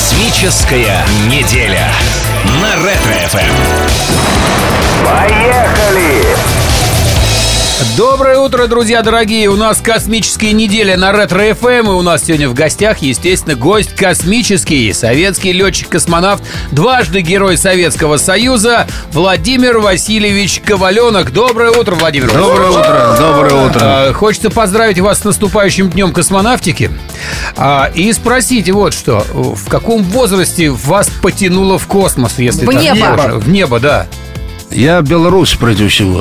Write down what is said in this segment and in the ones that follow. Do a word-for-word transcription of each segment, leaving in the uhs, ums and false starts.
Космическая неделя на Ретро-эф эм. Поехали! Доброе утро, друзья дорогие! У нас космическая неделя на Ретро-эф эм. И у нас сегодня в гостях, естественно, гость космический, советский летчик-космонавт, дважды Герой Советского Союза Владимир Васильевич Коваленок. Доброе утро, Владимир Васильевич. Доброе утро, доброе утро. А, хочется поздравить вас с наступающим днем космонавтики а, и спросить вот что. В каком возрасте вас потянуло в космос? Если в так небо. можно? В небо, да. Я белорус, прежде всего.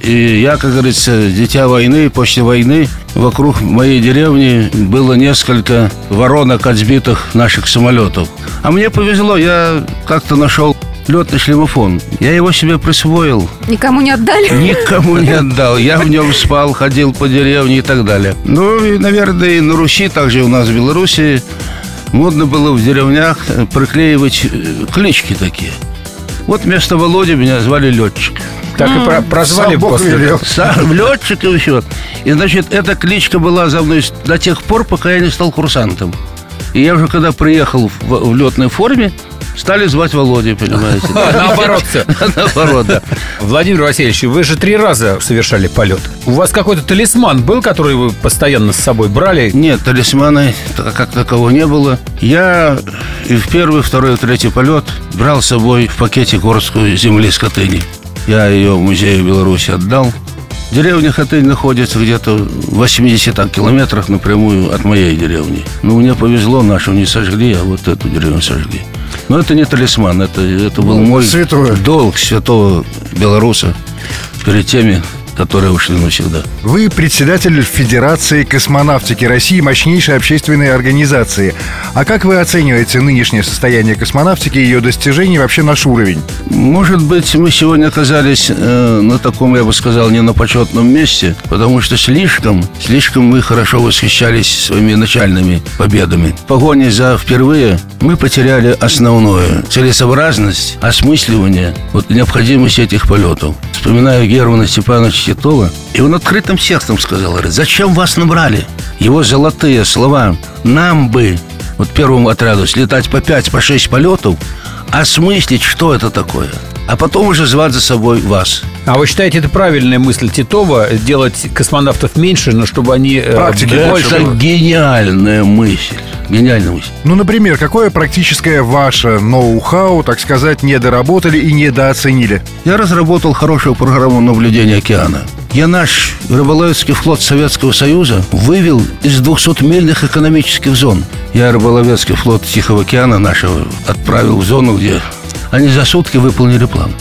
И я, как говорится, дитя войны. После войны вокруг моей деревни было несколько воронок от сбитых наших самолетов. А мне повезло, я как-то нашел летный шлемофон. Я его себе присвоил. Никому не отдали? Никому не отдал. Я в нем спал, ходил по деревне и так далее. Ну, и, наверное, и на Руси, также у нас в Беларуси, модно было в деревнях приклеивать клички такие. Вот вместо Володи меня звали Летчик. Так и про- прозвали после. Сам летчик и все. И, значит, эта кличка была за мной до тех пор, пока я не стал курсантом. И я уже, когда приехал в, в летной форме, стали звать Володей, понимаете? Наоборот все. Наоборот, да. Владимир Васильевич, вы же три раза совершали полет. У вас какой-то талисман был, который вы постоянно с собой брали? Нет, талисмана как такового не было. Я и в первый, второй, третий полет брал с собой в пакете горстку земли с Хатыни. Я ее в музее Беларуси отдал. Деревня Хатынь находится где-то в восьмидесяти километрах напрямую от моей деревни. Ну, мне повезло, нашу не сожгли, а вот эту деревню сожгли. Но это не талисман, это, это был мой святое. долг святого белоруса перед теми, которые ушли навсегда. Вы председатель Федерации космонавтики России, мощнейшей общественной организации. А как вы оцениваете нынешнее состояние космонавтики и ее достижений, вообще наш уровень? Может быть, мы сегодня оказались э, на таком, я бы сказал, не на почетном месте, потому что слишком, слишком мы хорошо восхищались своими начальными победами. В погоне за впервые мы потеряли основное – целесообразность, осмысливание, вот, необходимость этих полетов. Вспоминаю Германа Степановича Титова, и он открытым текстом сказал: зачем вас набрали? Его золотые слова: нам бы, вот первому отряду, слетать по пять, по шесть полетов, осмыслить, что это такое, а потом уже звать за собой вас. А вы считаете, это правильная мысль Титова, делать космонавтов меньше, но чтобы они Практики э, больше. Это гениальная мысль. Гениальная мысль. Ну, например, какое практическое ваше ноу-хау, так сказать, недоработали и недооценили? Я разработал хорошую программу наблюдения океана. Я наш рыболовецкий флот Советского Союза вывел из двухсотмильных экономических зон. Я рыболовецкий флот Тихого океана нашего отправил в зону, где они за сутки выполнили план.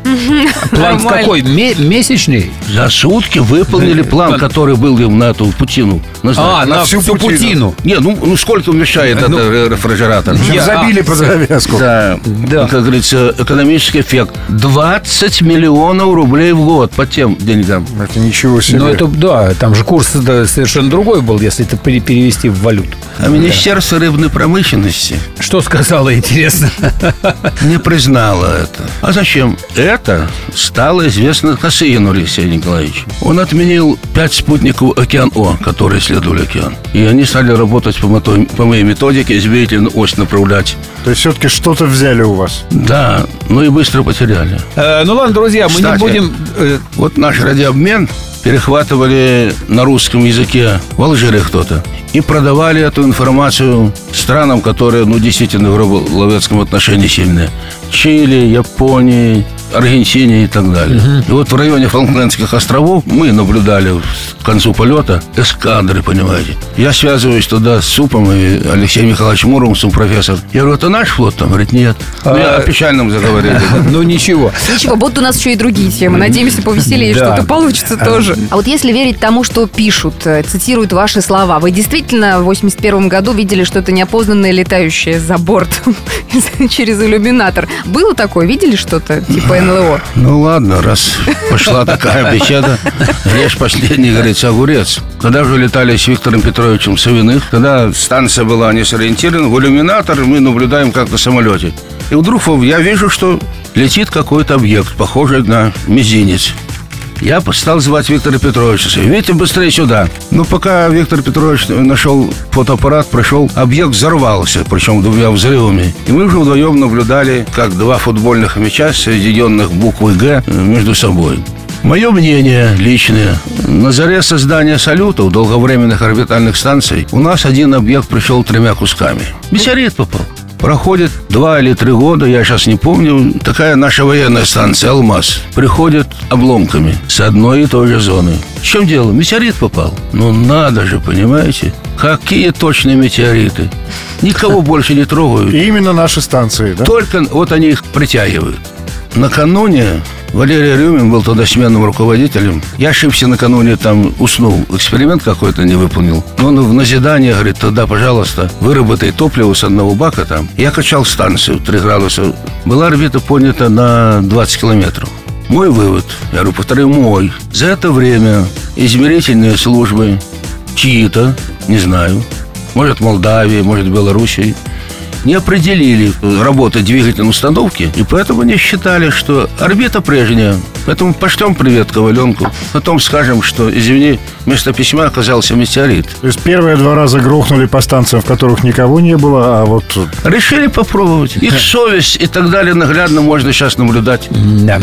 План какой? Ме- месячный? За сутки выполнили план, план. который был им на эту путину. На, А, на, на всю, всю путину. путину. Не, ну, ну сколько вмещает Ну, этот рефрижератор? Я- Забили а, под завязку. Да, Да. как говорится, экономический эффект. двадцать миллионов рублей в год по тем деньгам. Это ничего себе. Ну, это, да, там же курс да, совершенно другой был, если это пере- перевести в валюту. А Министерство рыбной промышленности Что сказала, интересно? не признало это. А зачем? Это стало известно Косыгину Алексею Николаевичу. Он отменил пять спутников «Океан-О», которые исследовали океан. И они стали работать по, мото- по моей методике, измерительную ось направлять. То есть все-таки что-то взяли у вас? Да, ну и быстро потеряли. Э, ну ладно, друзья, мы Кстати, не будем... э, Вот наш радиообмен перехватывали на русском языке в Алжире кто-то и продавали эту информацию странам, которые, ну, действительно в рыболовецком отношении сильные. Чили, Японии, Аргентине и так далее. Uh-huh. И вот в районе Фолклендских островов мы наблюдали к концу полета эскадры, понимаете. Я связываюсь туда с СУПом и Алексеем Михайловичем Муромцем, профессор. Я говорю, это наш флот? Там говорит, нет. Ну, я о печальном заговорили. Ну, ничего. Ничего, будут у нас еще и другие темы. Надеемся, повеселее Да. что-то получится тоже. А вот если верить тому, что пишут, э, цитируют ваши слова, вы действительно в восемьдесят первом году видели что-то неопознанное, летающее за борт через иллюминатор? Было такое? Видели что-то типа эн эл о? Ну ладно, раз пошла такая беседа, режь последний, говорится, огурец. Когда же летали с Виктором Петровичем Савиных, когда станция была не сориентирована, в иллюминатор мы наблюдаем как на самолете. И вдруг я вижу, что летит какой-то объект, похожий на мизинец. Я стал звать Виктора Петровича. Витя, быстрее сюда. Ну, пока Виктор Петрович нашел фотоаппарат, прошел, объект взорвался, причем двумя взрывами. И мы уже вдвоем наблюдали, как два футбольных мяча, соединенных буквой «Г», между собой. Мое мнение личное. На заре создания салютов, долговременных орбитальных станций, у нас один объект пришел тремя кусками. Метеорит попал. Проходит два или три года, я сейчас не помню, такая наша военная станция «Алмаз» приходит обломками с одной и той же зоны. В чем дело? Метеорит попал. Ну надо же, понимаете? Какие точные метеориты. Никого больше не трогают. И именно наши станции, да? Только вот они их притягивают. Накануне Валерий Рюмин был тогда сменным руководителем. Я ошибся накануне, там уснул. Эксперимент какой-то не выполнил. Но он в назидание говорит: тогда, пожалуйста, выработай топливо с одного бака там. Я качал станцию три градуса. Была орбита поднята на двадцать километров. Мой вывод, я говорю, повторяю, мой. За это время измерительные службы чьи-то, не знаю, может, Молдавии, может, Белоруссии, не определили работу двигательной установки, и поэтому не считали, что орбита прежняя. Поэтому пошлем привет Коваленку. Потом скажем, что, извини, вместо письма оказался метеорит. То есть первые два раза грохнули по станциям, в которых никого не было, а вот... Решили попробовать. Их совесть и так далее наглядно можно сейчас наблюдать. Да.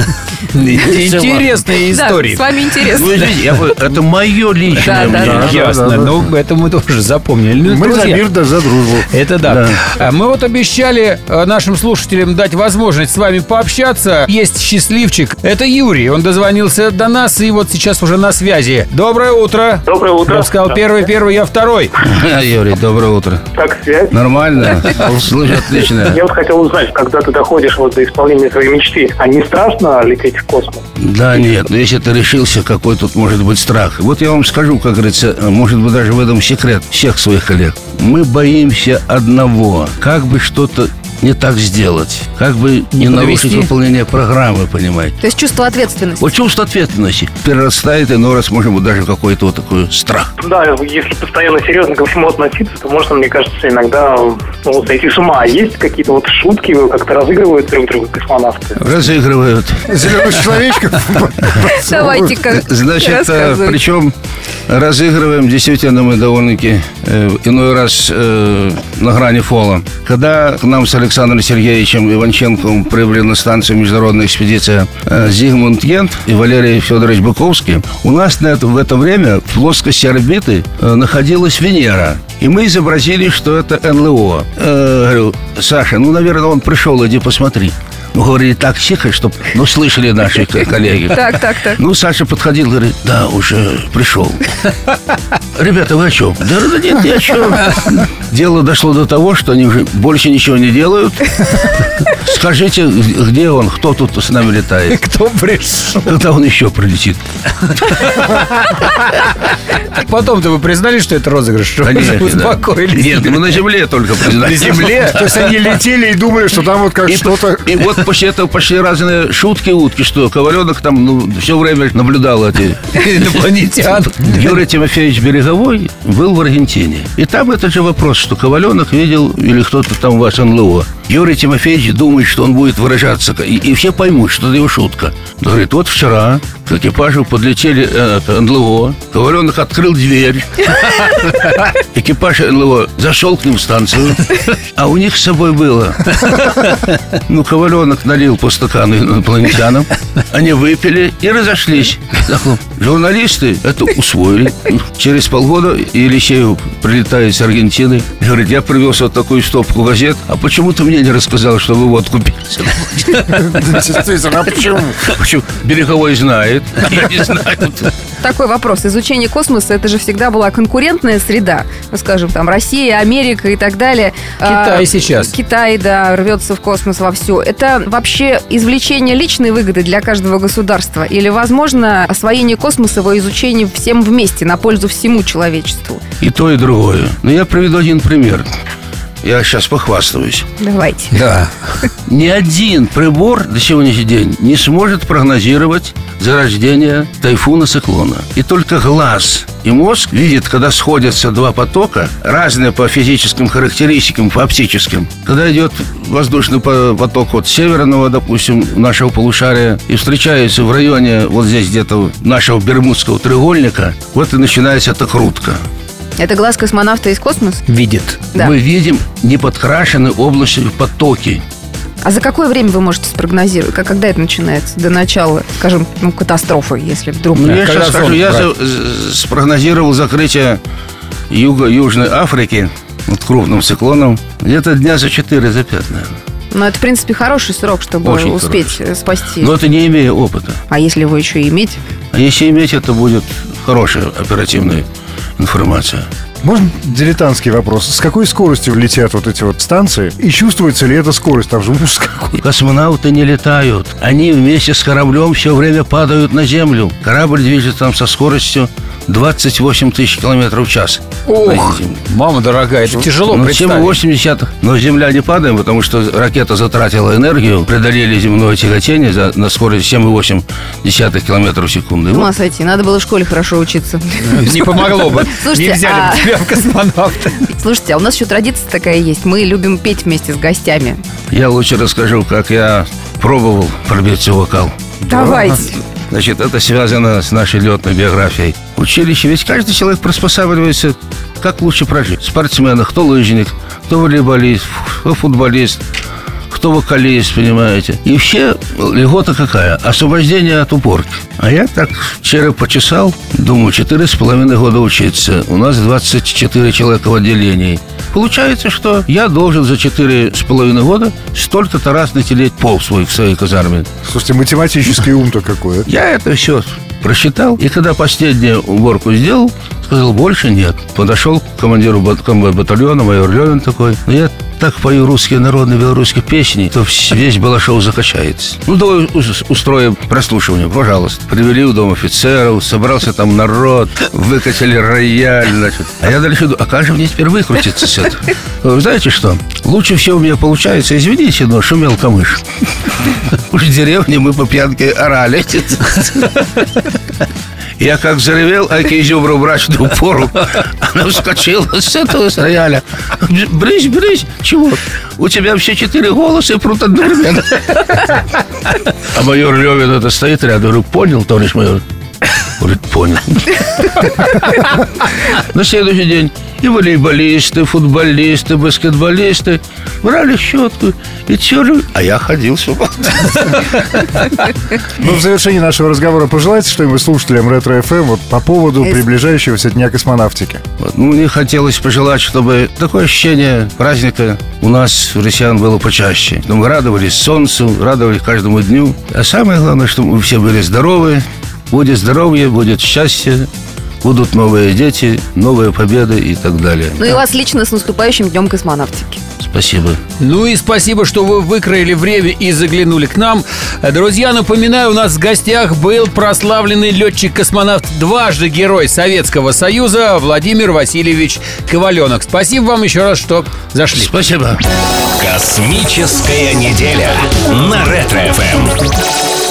Интересные истории. Да, с вами интересно. Ну, извините, я, это мое личное Да, да, мнение. да. Ясно. Ну, это мы тоже запомнили. Ну, Мы за друзья, мир, да за дружбу. это да. Да. А Мы вот обещали э, нашим слушателям дать возможность с вами пообщаться. Есть счастливчик. Это Юрий. Он дозвонился до нас и вот сейчас уже на связи. Доброе утро. Доброе утро. Я сказал первый, первый, я второй. Юрий, доброе утро. Как связь? Нормально? Слушай, отлично. Я вот хотел узнать, когда ты доходишь вот до исполнения своей мечты, а не страшно лететь в космос? Да нет, но если ты решился, какой тут может быть страх. Вот я вам скажу, как говорится, может быть, даже в этом секрет всех своих коллег. Мы боимся одного. Как бы что-то не так сделать. Как бы не нарушить Навести. выполнение программы, понимаете. То есть чувство ответственности. Вот чувство ответственности перерастает иной раз, может быть, даже какой-то вот такой страх. Да, если постоянно серьезно ко всему относиться, то можно, мне кажется, иногда ну, сойти с ума. Есть какие-то вот шутки, как-то разыгрывают друг друга космонавты? Разыгрывают. Зеленых человечков. Давайте-ка Значит, э, рассказывай. причем разыгрываем действительно мы довольно-таки э, иной раз э, на грани фола. Когда к нам с Александром Сергеевичем Иванченковым прибыли на станцию международная экспедиция э, Зигмунд Гент и Валерий Федорович Быковский, у нас на это, в это время в плоскости орбиты э, находилась Венера. И мы изобразили, что это эн эл о. Э, говорю: Саша, ну, наверное, он пришел, иди посмотри. Ну, говорили так тихо, чтобы, ну, слышали наши коллеги. Так, так, так. Ну, Саша подходил, говорит: да, уже пришел. Ребята, вы о чем? Да, да нет, ни о чем. Дело дошло до того, что они уже больше ничего не делают. Скажите, где он, кто тут с нами летает? Кто пришел? Когда он еще прилетит? Потом-то вы признали, что это розыгрыш? Что Конечно, вы да. успокоились? Нет, мы на земле только признали. На земле? То есть они летели и думали, что там вот как И, что-то... и вот после этого пошли разные шутки, утки, что Коваленок там ну, все время наблюдал эти... Инопланетян. Юрий Тимофеевич Береговой был в Аргентине. И там этот же вопрос, что Коваленок видел, или кто-то там в эн эл о. Юрий Тимофеевич думает, что он будет выражаться, и, и все поймут, что это его шутка. Говорит: вот вчера к экипажу подлетели э, это, эн эл о, Коваленок открыл дверь. Экипаж эн эл о зашел к ним в станцию, а у них с собой было. Ну, Коваленок налил по стакану инопланетянам, они выпили и разошлись. Журналисты это усвоили. Через полгода Елисеев прилетает с Аргентины и говорит: я привез вот такую стопку газет, а почему ты мне не рассказал, что вы водку пили? Действительно, а почему? Почему? Береговой знает, я не знаю. Такой вопрос. Изучение космоса — это же всегда была конкурентная среда. Ну, скажем, там, Россия, Америка и так далее. Китай А, сейчас. Китай, да, рвется в космос вовсю. Это вообще извлечение личной выгоды для каждого государства? Или, возможно, освоение космоса, его изучение всем вместе, на пользу всему человечеству? И то, и другое. Но я приведу один пример. я сейчас похвастаюсь. Давайте. Да. Ни один прибор до сегодняшний день не сможет прогнозировать зарождение тайфуна, циклона. И только глаз и мозг видят, когда сходятся два потока, разные по физическим характеристикам, по оптическим. Когда идет воздушный поток от северного, допустим, нашего полушария и встречается в районе вот здесь где-то нашего Бермудского треугольника, вот и начинается эта крутка. Это глаз космонавта из космоса? Видит. Да. Мы видим неподкрашенные области, потоки. А за какое время вы можете спрогнозировать? Как- Когда это начинается? До начала, скажем, ну, катастрофы, если вдруг... Ну, Да, я когда сейчас скажу, зонд я брать? за- з- спрогнозировал закрытие Юго-Южной Африки вот крупным циклоном где-то дня за четыре, за пять, наверное. Но это, в принципе, хороший срок, чтобы Очень успеть э, спасти. Но это не имея опыта. А если его еще и иметь? А если иметь, это будет хорошая оперативная информация. Можно дилетантский вопрос? С какой скоростью летят вот эти вот станции? И чувствуется ли эта скорость? Там же ужас какой. Космонавты не летают. Они вместе с кораблем все время падают на Землю. Корабль движется там со скоростью двадцать восемь тысяч километров в час. Ох, На Земле. мама дорогая, это тяжело Ну, представить. семь целых восемь десятых. Но Земля не падаем, потому что ракета затратила энергию, преодолели земное тяготение за, на скорость семь целых восемь десятых километров в секунду. И С вот ума сойти, надо было в школе хорошо учиться. Не помогло бы. Слушайте, Не взяли а- бы тебя в космонавты. Слушайте, а у нас еще традиция такая есть. Мы любим петь вместе с гостями. я лучше расскажу, как я пробовал пробиться в вокал. Давайте. Значит, это связано с нашей летной биографией. Училище, ведь каждый человек приспосабливается, как лучше прожить. Спортсмены, кто лыжник, кто волейболист, кто футболист, кто вокалист, понимаете. И все льгота какая? Освобождение от уборки. А я так череп почесал, думаю, четыре с половиной года учиться. У нас двадцать четыре человека в отделении. Получается, что я должен за четыре с половиной года столько-то раз натереть пол свой в своей казарме. Слушайте, математический ум-то какой. а? Я это все просчитал. И когда последнюю уборку сделал, сказал, больше нет. Подошел к командиру бат- комбат- батальона, майор Левин такой. Ну, я так пою русские народные белорусские песни, то вс- весь Балашов закачается. Ну, давай ус- устроим прослушивание, пожалуйста. Привели в дом офицеров, собрался там народ, выкатили рояль, значит. А я дальше думаю, а как же мне теперь выкрутиться с этого? Вы знаете что? Лучше всего у меня получается, извините, но шумел камыш. Уж в деревне мы по пьянке орали. Я как заревел, аки изюбру брачную пору. Она вскочила с этого с рояля. Брысь, брысь. Чего? У тебя все четыре голоса и прут одновременно. А майор Левин это стоит рядом. Говорю, понял, товарищ майор? Говорит, понял. На следующий день и волейболисты, и футболисты, и баскетболисты брали щетку и терли. А я ходил сюда. Ну, в завершении нашего разговора пожелайте что-нибудь слушателям Ретро-эф эм вот по поводу Эс- приближающегося Дня космонавтики. Вот. Ну, мне хотелось пожелать, чтобы такое ощущение праздника у нас, у россиян, было почаще. Чтобы мы радовались солнцу, радовались каждому дню. А самое главное, чтобы мы все были здоровы. Будет здоровье, будет счастье, будут новые дети, новые победы и так далее. Ну и вас лично с наступающим Днем космонавтики. Спасибо. Ну и спасибо, что вы выкроили время и заглянули к нам. Друзья, напоминаю, у нас в гостях был прославленный летчик-космонавт, дважды Герой Советского Союза Владимир Васильевич Коваленок. Спасибо вам еще раз, что зашли. Спасибо. Космическая неделя на Ретро-эф эм.